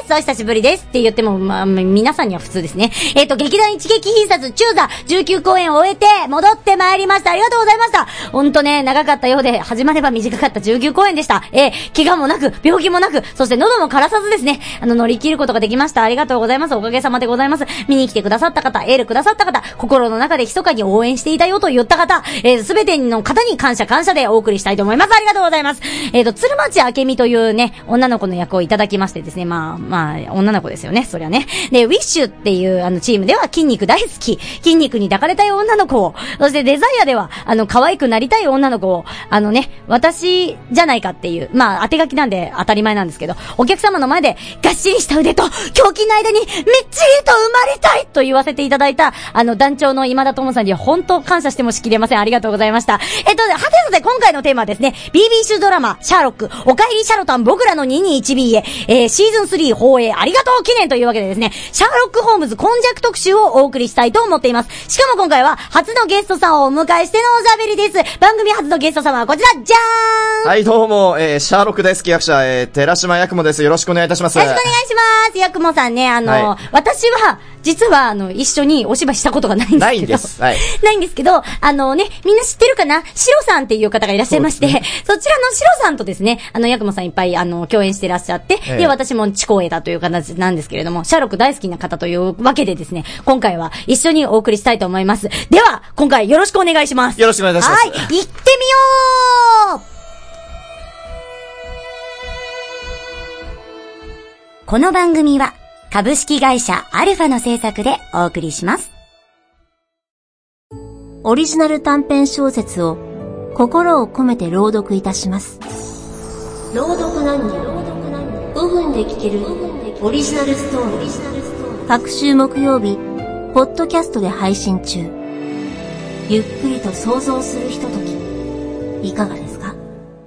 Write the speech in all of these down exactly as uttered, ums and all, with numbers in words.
です。お久しぶりです。って言っても、まあ、皆さんには普通ですね。えっと、劇団一撃必殺中座じゅうきゅう公演を終えて、戻ってまいりました。ありがとうございました。ほんとね、長かったようで、始まれば短かったじゅうきゅう公演でした。えー、怪我もなく、病気もなく、そして喉も枯らさずですね、あの、乗り切ることができました。ありがとうございます。おかげさまでございます。見に来てくださった方、エールくださった方、心の中で密かに応援していたよと言った方、えー、すべての方に感謝感謝でお送りしたいと思います。ありがとうございます。えっと、鶴町明美というね、女の子の役をいただきましてですね、まあ、まあ、女の子ですよね、そりゃね。で、ウィッシュっていうあのチームでは筋肉大好き、筋肉に抱かれたい女の子を、そしてデザイアでは、あの、可愛くなりたい女の子を、あのね、私じゃないかっていう、まあ、当て書きなんで当たり前なんですけど、お客様の前で、がっしりした腕と、胸筋の間に、めっちりと生まれたいと言わせていただいた、あの、団長の今田智さんには本当感謝してもしきれません。ありがとうございました。えっと、はてさて、今回のテーマはですね、ビービー シードラマ、シャーロック、おかえりシャロタン、僕らの にひゃくにじゅういちビー へ、えー、シーズンスリー放映ありがとう記念というわけでですね、シャーロックホームズ今昔特集をお送りしたいと思っています。しかも今回は、初のゲストさんをお迎えしてのおしゃべりです。番組初のゲスト様はこちら、じゃーん。 はい、どうも、えー、シャーロック大好き役者、えー、寺島八雲です。よろしくお願いいたします。 よろしくお願いします。八雲さんね、あの、はい、私は、実は、あの、一緒にお芝居したことがないんですけど。 ないんです。はい。 ないんですけど、あのね、みんな知ってるかな？シロさんっていう方がいらっしゃいまして、 そ,、ね、そちらのシロさんとですね、あの、八雲さんいっぱい、あの、共演してらっしゃって、ええ、で、私も地光栄だという形なんですけれども、シャーロック大好きな方というわけでですね、今回は一緒にお送りしたいと思います。では、今回よろしくお願いします。 よろしくお願いいたします。 はい、行ってみよう。この番組は、株式会社アルファの制作でお送りします。 オリジナル短編小説を心を込めて朗読いたします。朗読何人ごふんで聞けるオリジナルストーリー。各週木曜日、ポッドキャストで配信中。ゆっくりと想像するひととき、いかがですか？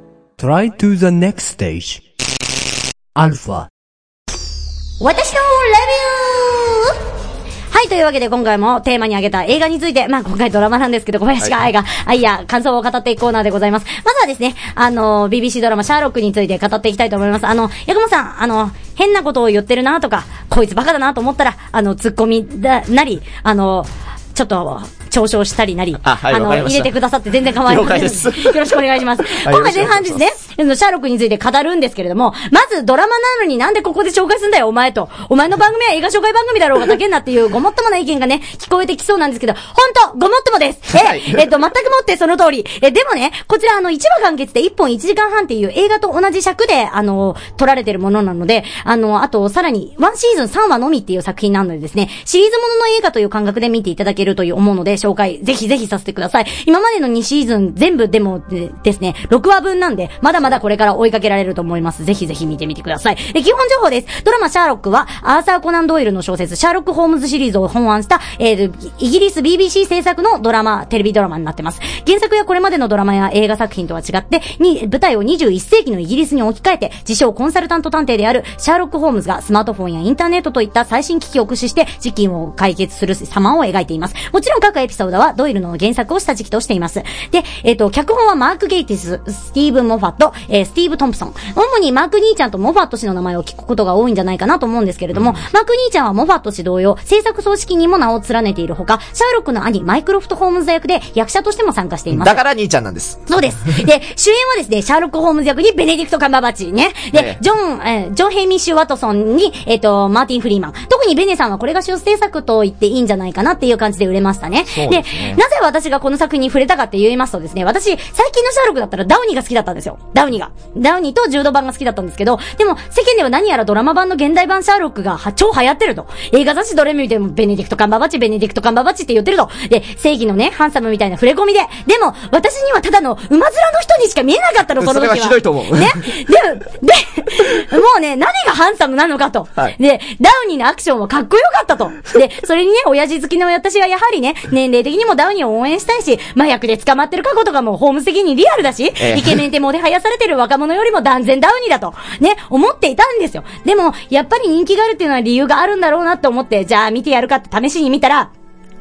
Try to the next stage. アルファ。 私のレビュー。はい、というわけで今回もテーマに挙げた映画について、まあ今回ドラマなんですけど、小林が愛が、愛や感想を語っていくコーナーでございます。まずはですね、あの、ビービーシー ドラマシャーロックについて語っていきたいと思います。あの、八雲さん、あの、変なことを言ってるなとか、こいつバカだなと思ったら、あの、ツッコミだ、なり、あの、ちょっと、嘲笑したりなり、 あ、はい、 あの、入れてくださって全然構いません。 了解です。 よろしくお願いします。はい、今回前半ですね、シャーロックについて語るんですけれども、まずドラマなのになんでここで紹介すんだよ、お前と。お前の番組は映画紹介番組だろうがだけんなっていうごもっともな意見がね、聞こえてきそうなんですけど、ほんと、ごもっともです。え、はい、えっと、全くもってその通り。え、でもね、こちらあの、いちわ完結でいっぽんいちじかんはんっていう映画と同じ尺で、あの、撮られてるものなので、あの、あと、さらに、ワンシーズンさんわのみっていう作品なのでですね、シリーズものの映画という感覚で見ていただけるという思うので、紹介、ぜひぜひさせてください。今までのにシーズン全部でもでですね、ろくわぶんなんで、まだまだこれから追いかけられると思います。ぜひぜひ見てみてください。で、基本情報です。ドラマシャーロックは、アーサー・コナン・ドイルの小説、シャーロック・ホームズシリーズを本案した、えー、イギリス ビービーシー 制作のドラマ、テレビドラマになってます。原作やこれまでのドラマや映画作品とは違って、に、舞台をにじゅういっせいきのイギリスに置き換えて、自称コンサルタント探偵であるシャーロック・ホームズがスマートフォンやインターネットといった最新機器を駆使して事件を解決する様を描いています。もちろん各エピソードはドイルの原作を下敷きとしています。で、えっと、脚本はマーク・ゲイティス、スティーブン・モファット、えー、スティーブ・トンプソン。主にマーク兄ちゃんとモファット氏の名前を聞くことが多いんじゃないかなと思うんですけれども、うん、マーク兄ちゃんはモファット氏同様、制作総指揮にも名を連ねているほか、シャーロックの兄、マイクロフト・ホームズ役で役者としても参加しています。 だから兄ちゃんなんです。 そうです。で、主演はですね、シャーロック・ホームズ役にベネディクト・カンバーバッチね。で、ね、ジョン、えー、ジョン・ヘイミッシュ・ワトソンに、えっと、マーティン・フリーマン。特にベネさんはこれが出世作と言っていいんじゃないかなっていう感じで売れましたね。で, ねで、なぜ私がこの作品に触れたかって言いますとですね、私、最近のシャーロックだったらダウニーが好きだったんですよ。ダウニーが。ダウニーと柔道版が好きだったんですけど、でも世間では何やらドラマ版の現代版シャーロックが超流行ってると。映画雑誌どれ見てもベネディクトカンバーバッチ、ベネディクトカンバーバッチって言ってると。で、正義のね、ハンサムみたいな触れ込みで。でも、私にはただの馬面の人にしか見えなかったの、その時は。 それはひどいと思う。 ね。で、で、もうね、何がハンサムなのかと。はい、で、ダウニーのアクションはかっこよかったと。で、それにね、親父好きの私はやはりね、年齢的にもダウニーを応援したいし、麻薬で捕まってる過去とかもホームズ的にリアルだし、えー、イケメンってもてはやされてる若者よりも断然ダウニーだと。ね、思っていたんですよ。でも、やっぱり人気があるっていうのは理由があるんだろうなって思って、じゃあ見てやるかって試しに見たら、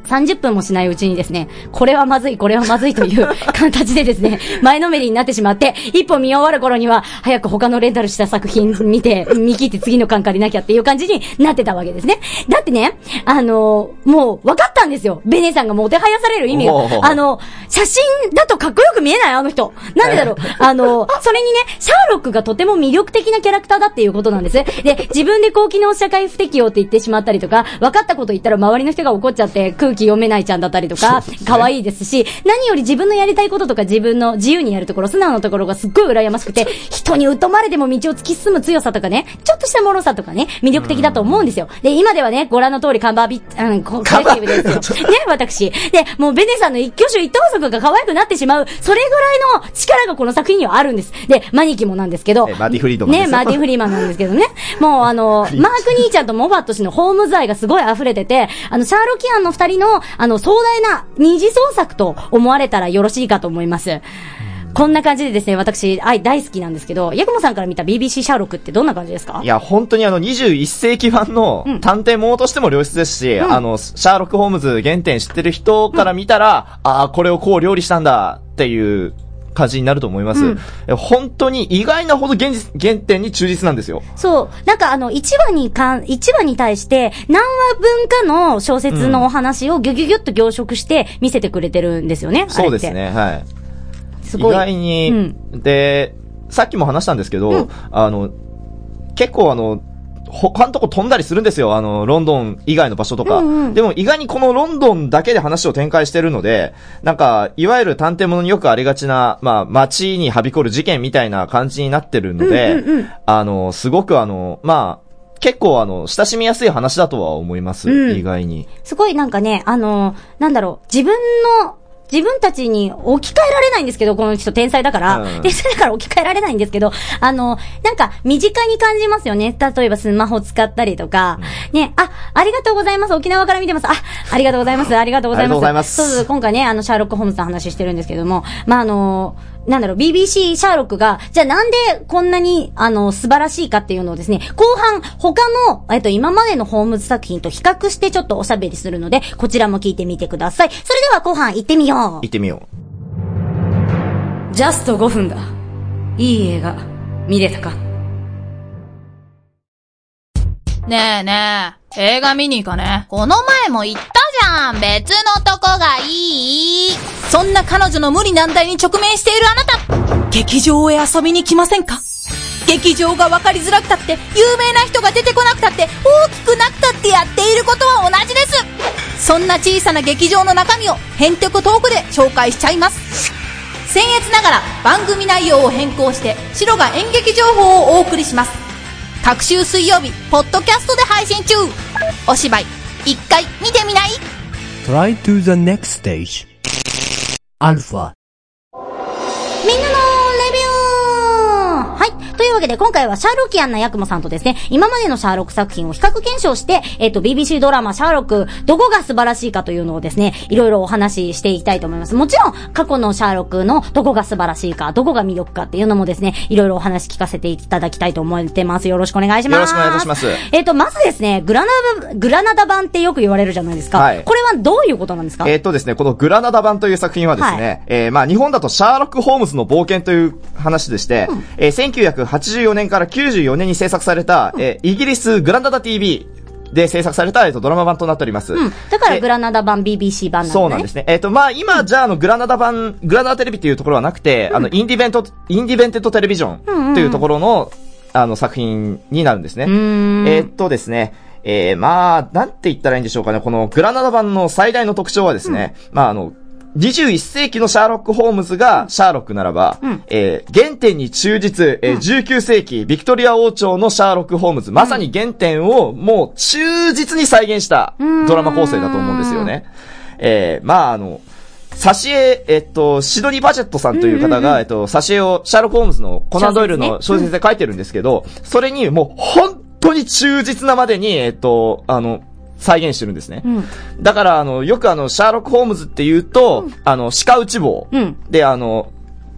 さんじゅっぷんもしないうちにですね、これはまずい、これはまずいという形でですね、前のめりになってしまって、一本見終わる頃には、早く他のレンタルした作品見て、見切って次の缶借りなきゃっていう感じになってたわけですね。だってね、あの、もう分かったんですよ。ベネさんがもてはやされる意味が。あの、写真だとかっこよく見えないあの人。なんでだろう。あの、それにね、シャーロックがとても魅力的なキャラクターだっていうことなんです。で、自分で高機能社会不適応って言ってしまったりとか、分かったこと言ったら周りの人が怒っちゃって空気読めないちゃんだったりとか、可愛いですし、何より自分のやりたいこととか自分の自由にやるところ、素直なところがすっごい羨ましくて、人に疎まれても道を突き進む強さとかね、ちょっとした脆さとかね、魅力的だと思うんですよ。で、今ではね、ご覧の通りカンバービッ、うん、コレクティブですよ。ね、私。で、もうベネさんの一挙手一投足が可愛くなってしまう、それぐらいの力がこの作品にはあるんです。で、マニキもなんですけど、 マディフリードマンですね、マディフリーマンなんですけどね。もうあの、マーク兄ちゃんとモバット氏のホームズ愛がすごい溢れてて、あの、シャーロキアンの二人の、あの、壮大な二次創作と思われたらよろしいかと思います。こんな感じでですね、私、愛大好きなんですけど、ヤクモさんから見た ビービーシー シャーロックってどんな感じですか？ いや、本当にあの、にじゅういっ世紀版の探偵ものとしても良質ですし、うん、あの、シャーロック・ホームズ原点知ってる人から見たら、うん、ああ、これをこう料理したんだっていう感じになると思います。うん、本当に意外なほど現実、原点に忠実なんですよ。 そう。なんかあの、いちわにかん、いちわに対して何話分かの小説のお話をギュギュギュッと凝縮して見せてくれてるんですよね。 そうですね、はい。すごい意外に、うん、で、さっきも話したんですけど、うん、あの、結構あの、他のとこ飛んだりするんですよ。あの、ロンドン以外の場所とか。うんうん、でも意外にこのロンドンだけで話を展開してるので、なんか、いわゆる探偵物によくありがちな、まあ、街にはびこる事件みたいな感じになってるので、うんうんうん、あの、すごくあの、まあ、結構あの、親しみやすい話だとは思います。うん、意外に。 すごいなんかね、あの、なんだろう、自分の、自分たちに置き換えられないんですけど、この人天才だから。うん、天才だから置き換えられないんですけど、あの、なんか身近に感じますよね。例えばスマホ使ったりとか、うん、ね、あ、ありがとうございます。沖縄から見てます。あ、ありがとうございます。ありがとうございます。ありがとうございます。そうそう、今回ね、あの、シャーロック・ホームズの話してるんですけども、まあ、あの、なんだろう、ビービーシー シャーロックが、じゃあなんでこんなに、あの、素晴らしいかっていうのをですね、後半、他の、えっと、今までのホームズ作品と比較してちょっとおしゃべりするので、こちらも聞いてみてください。それでは後半行ってみよう。 行ってみよう。ジャストごふんだ。いい映画、見れたか？ ねえねえ、映画見に行かね。この前も言ったじゃん。別のとこがいい。そんな彼女の無理難題に直面しているあなた、劇場へ遊びに来ませんか？劇場が分かりづらくたって、有名な人が出てこなくたって、大きくなくたってやっていることは同じです。そんな小さな劇場の中身をヘンテコトークで紹介しちゃいます。僭越ながら番組内容を変更して白が演劇情報をお送りします。各週水曜日ポッドキャストで配信中。お芝居一回見てみない？ Try to the next stage. アルファ。 みんなのレビュー。はい。というわけで今回はシャーロキアンなヤクモさんとですね、今までのシャーロック作品を比較検証して、えっと ビービーシー ドラマシャーロックどこが素晴らしいかというのをですね、いろいろお話ししていきたいと思います。もちろん過去のシャーロックのどこが素晴らしいか、どこが魅力かっていうのもですね、いろいろお話聞かせていただきたいと思ってます。よろしくお願いします。 よろしくお願いいたします。 えっとまずですね、グラナダグラナダ版ってよく言われるじゃないですか。はい、これはどういうことなんですか？ えっとですね、このグラナダ版という作品はですね、はい、えー、まあ日本だとシャーロック・ホームズの冒険という話でして、うん、えー、せんきゅうひゃくはちじゅうよねんからきゅうじゅうよねんに制作された、うん、えー、イギリスグラナダ ティービー で制作された、えっと、ドラマ版となっております。 うん。だからグラナダ版 ビービーシー 版なんですね。 そうなんですね。えっと、まあ、今、じゃあ、あの、グラナダ版、グラナダテレビっていうところはなくて、うん、あの、インディベント、インディベンテッドテレビジョンというところの、あの、作品になるんですね。えっとですね、えー、まあ、なんて言ったらいいんでしょうかね。このグラナダ版の最大の特徴はですね、うん、まあ、あの、にじゅういっ世紀のシャーロック・ホームズがシャーロックならば、うん、えー、原点に忠実、えー、じゅうきゅう世紀ビクトリア王朝のシャーロック・ホームズ、まさに原点をもう忠実に再現したドラマ構成だと思うんですよね。えー、まああの、挿絵、えっと、シドニー・バジェットさんという方が、えっと、挿絵をシャーロック・ホームズのコナン・ドイルの小説で書いてるんですけど、それにもう本当に忠実なまでに、えっと、あの、再現してるんですね。うん、だから、あの、よくあの、シャーロック・ホームズって言うと、うん、あの、鹿打ち棒、うん、で、あの、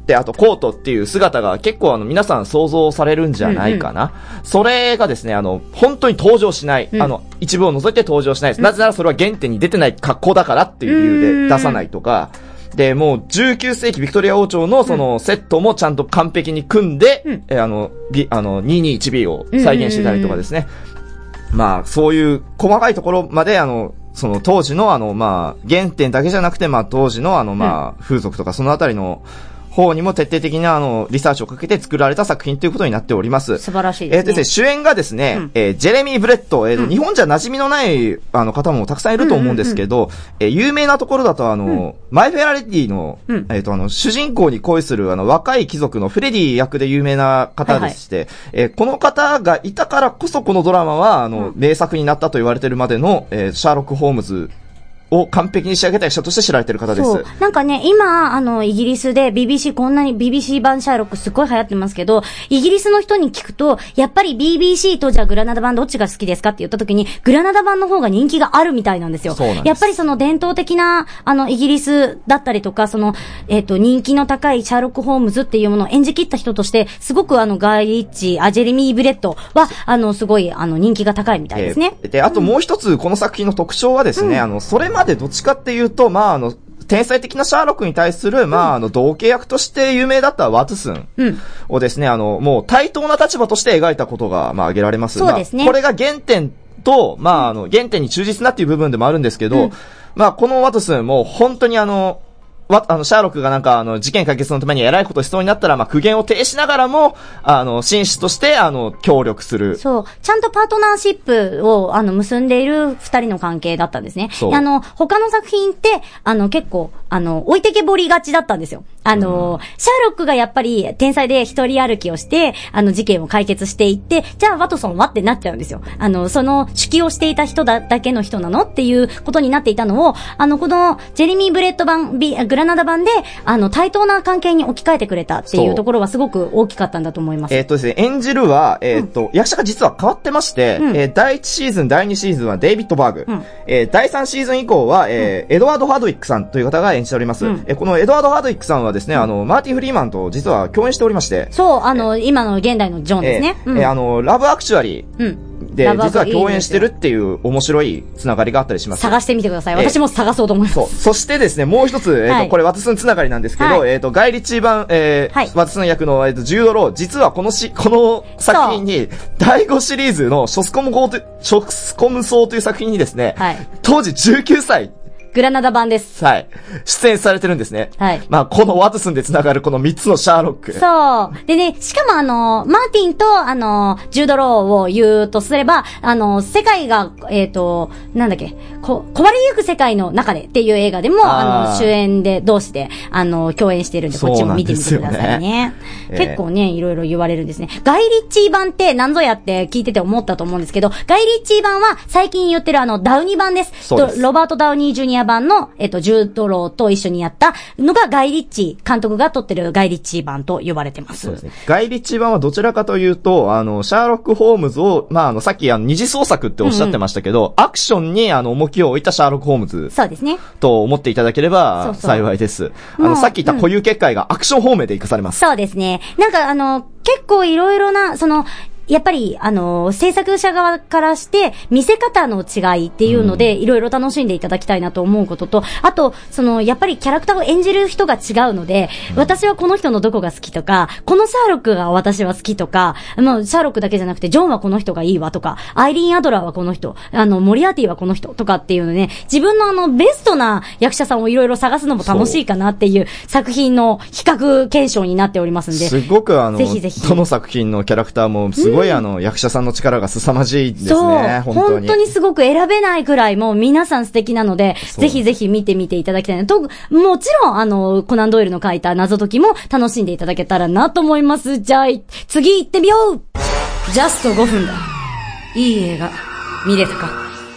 で、あとコートっていう姿が結構あの皆さん想像されるんじゃないかな。うんうん、それがですね、あの、本当に登場しない。うん、あの、一部を除いて登場しないです。うん、なぜならそれは原点に出てない格好だからっていう理由で出さないとか、で、もうじゅうきゅう世紀ビクトリア王朝のそのセットもちゃんと完璧に組んで、うん、えあの、ビ、あの、にひゃくにじゅういちビー を再現してたりとかですね。まあ、そういう細かいところまで、あの、その当時のあの、まあ、原点だけじゃなくて、まあ、当時のあの、まあ、風俗とかそのあたりの、方にも徹底的なあの、リサーチをかけて作られた作品ということになっております。 素晴らしいですね。 えー、ですね、主演がですね、うん、えー、ジェレミー・ブレット、えーとうん、日本じゃ馴染みのないあの方もたくさんいると思うんですけど、うんうんうん、えー、有名なところだとあの、うん、マイ・フェアレディの、うん、えっとあの、主人公に恋するあの、若い貴族のフレディ役で有名な方でして、はいはい、えー、この方がいたからこそこのドラマはあの、うん、名作になったと言われているまでの、えー、シャーロック・ホームズを完璧に仕上げた役者として知られている方です。 そう。なんかね、今、あの、イギリスで ビービーシー こんなに ビービーシー 版シャーロックすっごい流行ってますけど、イギリスの人に聞くと、やっぱり ビービーシー とじゃあグラナダ版どっちが好きですかって言った時に、グラナダ版の方が人気があるみたいなんですよ。 そうなんです。 やっぱりその伝統的な、あの、イギリスだったりとか、その、えっと、人気の高いシャーロック・ホームズっていうものを演じ切った人として、すごくあの、ガイ・リッチ、あ、ジェレミー・ブレットは、あの、すごい、あの、人気が高いみたいですね。 えー、で、あともう一つ、この作品の特徴はですね、うん、あの、それまでどっちかっていう言うと、まあ、あの、天才的なシャーロックに対する、まあ、あの、同型役として有名だったワトソンをですね、あの、もう対等な立場として描いたことが、まあ、挙げられます。 そうですね。 まあ、これが原点と、まあ、あの、原点に忠実なっていう部分でもあるんですけど、うん、まあ、このワトソンも本当にあの、わ、あの、シャーロックがなんか、あの、事件解決のために偉いことしそうになったら、まあ、苦言を呈しながらも、あの、紳士として、あの、協力する。 そう。ちゃんとパートナーシップを、あの、結んでいる二人の関係だったんですね。そう。あの、他の作品って、あの、結構、あの、置いてけぼりがちだったんですよ。あの、うん、シャーロックがやっぱり、天才で一人歩きをして、あの、事件を解決していって、じゃあ、ワトソンはってなっちゃうんですよ。あの、その、指揮をしていた人だ、だけの人なのっていうことになっていたのを、あの、この、ジェレミー・ブレッド版、ビ、グラナダ版で、あの、対等な関係に置き換えてくれたっていうところはすごく大きかったんだと思います。 えっとですね、演じるは、えっと、うん、役者が実は変わってまして、うん、えー、だいいちシーズン、だいにシーズンはデイビッド・バーグ、うん、えー、だいさんシーズン以降は、えーうん、エドワード・ハードウィックさんという方が演じております。うん、えー、このエドワード・ハードウィックさんはですね、あの、マーティン・フリーマンと実は共演しておりまして。 そう、あの、今の現代のジョンですね。 えーうん、えー、あの、ラブ・アクチュアリー。うんで、実は共演してるっていう面白いつながりがあったりします。 探してみてください。私も探そうと思います。 そう。そしてですね、もう一つ、えっ、ー、と、はい、これワトソンつながりなんですけど、はい、えっ、ー、と、ガイ・リッチー版、えー、はい、ワトソン役の、えっ、ー、と、ジュード・ロー、実はこのし、この作品に、だいごシリーズのショスコム号と、ショスコム層という作品にですね、はい、当時じゅうきゅうさい、 グラナダ版です。 はい。出演されてるんですね。 はい。 まあ、このワトソンで繋がるこのみっつのシャーロック。 そう。でね、しかもあの、マーティンとあの、ジュード・ローを言うとすれば、あの、世界が、えっと、なんだっけ、こ、壊れゆく世界の中でっていう映画でも、あ, あの、主演で、同士で、あの、共演しているんで、こっちも見てみてくださいね。えー、結構ね、いろいろ言われるんですね。ガイ・リッチー版って何ぞやって聞いてて思ったと思うんですけど、ガイ・リッチー版は最近言ってるあの、ダウニー版です。 そうです。 ロバート・ダウニー・ジュニア版の、えっと、ジュード・ローと一緒にやったのがガイ・リッチー、監督が撮ってるガイ・リッチー版と呼ばれてます。 そうですね。ガイ・リッチー版はどちらかというと、あの、シャーロック・ホームズを、まあ、あの、さっきあの、二次創作っておっしゃってましたけど、うんうん、アクションにあの、重きを置いたシャーロック・ホームズ。 そうですね。 と思っていただければ、幸いです。そうそうあの、さっき言った固有結界がアクション方面で活かされます。 そうですね。なんかあの、結構いろいろな、その、やっぱり、あの、制作者側からして、見せ方の違いっていうので、いろいろ楽しんでいただきたいなと思うことと、あと、その、やっぱりキャラクターを演じる人が違うので、私はこの人のどこが好きとか、このシャーロックが私は好きとか、もう、シャーロックだけじゃなくて、ジョンはこの人がいいわとか、アイリーン・アドラーはこの人、あの、モリアーティはこの人とかっていうのね、自分のあの、ベストな役者さんをいろいろ探すのも楽しいかなっていう作品の比較検証になっておりますんで。 すごくあの、 ぜひぜひ。 どの作品のキャラクターも、すごいあの、うん、役者さんの力が凄まじいですね。 そう。 本当に。 本当にすごく選べないくらいもう皆さん素敵なので、ぜひぜひ見てみていただきたいなと、もちろんあの、コナンドイルの書いた謎解きも楽しんでいただけたらなと思います。じゃあ、次行ってみよう。ジャストごふんだ。いい映画、見れたか。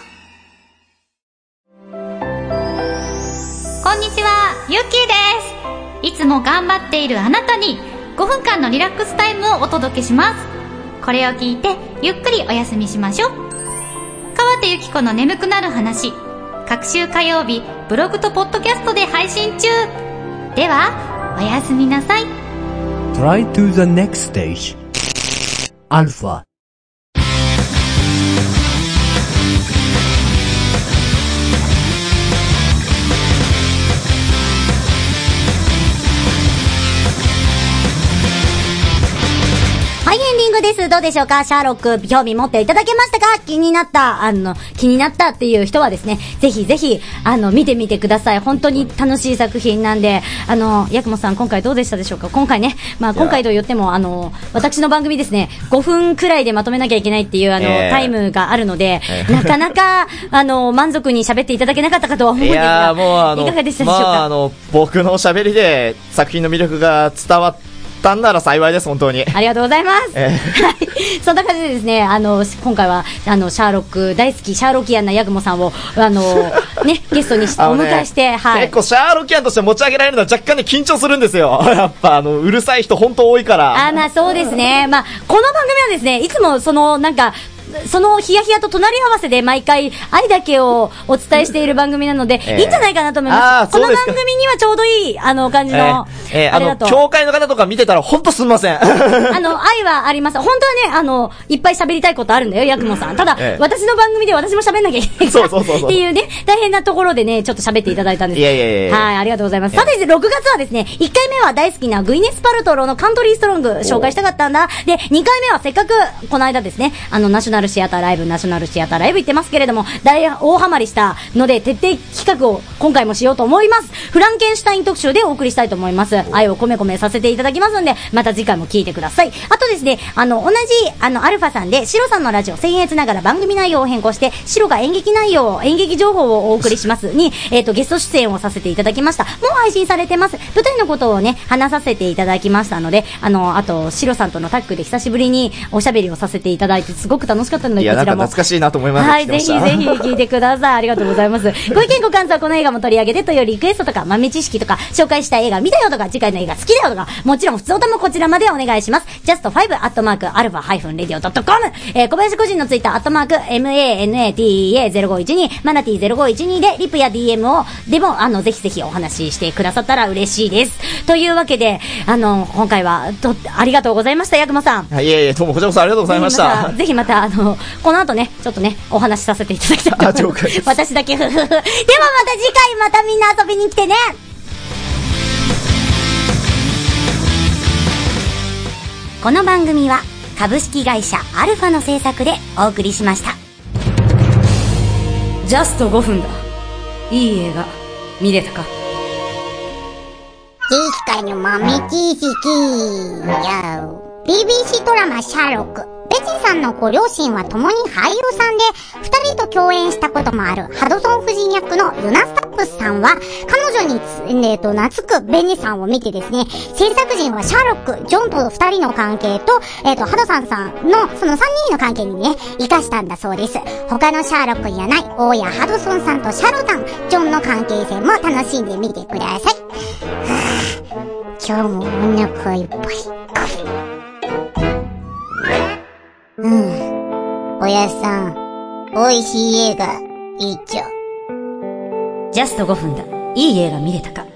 こんにちは、ゆっきーです。いつも頑張っているあなたにごふんかんのリラックスタイムをお届けします。これを聞いてゆっくりお休みしましょう。川手ゆき子の眠くなる話、各週火曜日ブログとポッドキャストで配信中。ではおやすみなさい。 Try to the next stage. Alpha. はい、エンディングです。どうでしょうか？シャーロック、興味持っていただけましたか？気になった、あの、気になったっていう人はですね、ぜひぜひ、あの、見てみてください。本当に楽しい作品なんで、あの、ヤクモさん、今回どうでしたでしょうか？今回ね、まあ、今回と言っても、あの、私の番組ですね、ごふんくらいでまとめなきゃいけないっていう、あの、えー、タイムがあるので、えー、なかなか、あの、満足に喋っていただけなかったかとは思うんですが、いやー、もうあの、いかがでしたでしょうか？ まあ、あの、僕の喋りで作品の魅力が伝わって、たんなら幸いです、本当に。 ありがとうございます。 えー、 はい。そんな感じでですね、あの、今回は、あの、シャーロック大好き、シャーロキアンなヤグモさんを、あの、ね、ゲストにして、お迎えして、はい。 結構、シャーロキアンとして持ち上げられるのは若干ね、緊張するんですよ。やっぱ、あの、うるさい人本当多いから。 あ、まあそうですね。まあ、この番組はですね、いつもその、なんか、そのヒヤヒヤと隣り合わせで毎回愛だけをお伝えしている番組なので、えー、いいんじゃないかなと思います。この番組にはちょうどいい、あの、感じの、 えーえー、あの、教会の方とか見てたらほんとすみません。 あの、愛はあります。本当はね、あの、いっぱい喋りたいことあるんだよ、ヤクモさん。ただ、えー、私の番組で私も喋んなきゃいけないから。そうそうそうそう。っていうね、大変なところでね、ちょっと喋っていただいたんです。 いやいやいや。 はい、ありがとうございます。さて、ろくがつはですね、いっかいめは大好きなグイネスパルトロのカントリーストロング紹介したかったんだ。で、にかいめはせっかく、この間ですね、あの、ナショナルシアターライブ、ナショナルシアターライブ行ってますけれども、大、大ハマりしたので、徹底企画を今回もしようと思います。フランケンシュタイン特集でお送りしたいと思います。愛を込め込めさせていただきますので、また次回も聞いてください。あとですね、あの、同じ、あの、アルファさんで、シロさんのラジオ、僭越ながら番組内容を変更して、シロが演劇内容、演劇情報をお送りしますに、えっと、ゲスト出演をさせていただきました。もう配信されてます。舞台のことをね、話させていただきましたので、あの、あと、シロさんとのタッグで久しぶりにおしゃべりをさせていただいて、すごく楽しかったので、 いや、こちらも。なんか懐かしいなと思います。 はい、ぜひぜひ聞いてください。ありがとうございます。ご意見ご感想、この映画も取り上げてというリクエストとか、豆知識とか、紹介した映画見たよとか、次回の映画好きだよとか、もちろん普通歌もこちらまでお願いします。ジャストファイブ アットマーク アルファ ハイフン レディオ ドットコム えー、小林個人のツイッター、アットマーク エムエーエヌエーティーエーゼロごいちに マナティーゼロごいちにで、リプや ディーエム を、でも、あの、ぜひぜひお話ししてくださったら嬉しいです。というわけで、あの、今回は、と、ありがとうございました、ヤクモさん。 はい、いえいえ、どうもこちらこそありがとうございました。 ぜひまた、あの、この後ね、ちょっとね、お話しさせていただきたいと思います。 了解です。 私だけ、ふふふ。ではまた次回またみんな遊びに来てね。この番組は株式会社アルファの制作でお送りしました。ジャストごふんだ。いい映画見れたか？ 実家の豆知識や ビービーシー ドラマシャーロック。ベジさんのご両親は共に俳優さんで、二人と共演したこともあるハドソン夫人役のユナ・スタップスさんは、彼女につ、えー、と懐くベニさんを見てですね、制作陣はシャーロック、ジョンと二人の関係と、えー、とハドソンさんのその三人の関係にね、生かしたんだそうです。他のシャーロックじゃない大谷ハドソンさんとシャロタン、ジョンの関係性も楽しんでみてください。はぁ、今日もお腹いっぱい。うん。おやさん、美味しい映画、いいっちょ。 ジャストごふんだ。いい映画見れたか？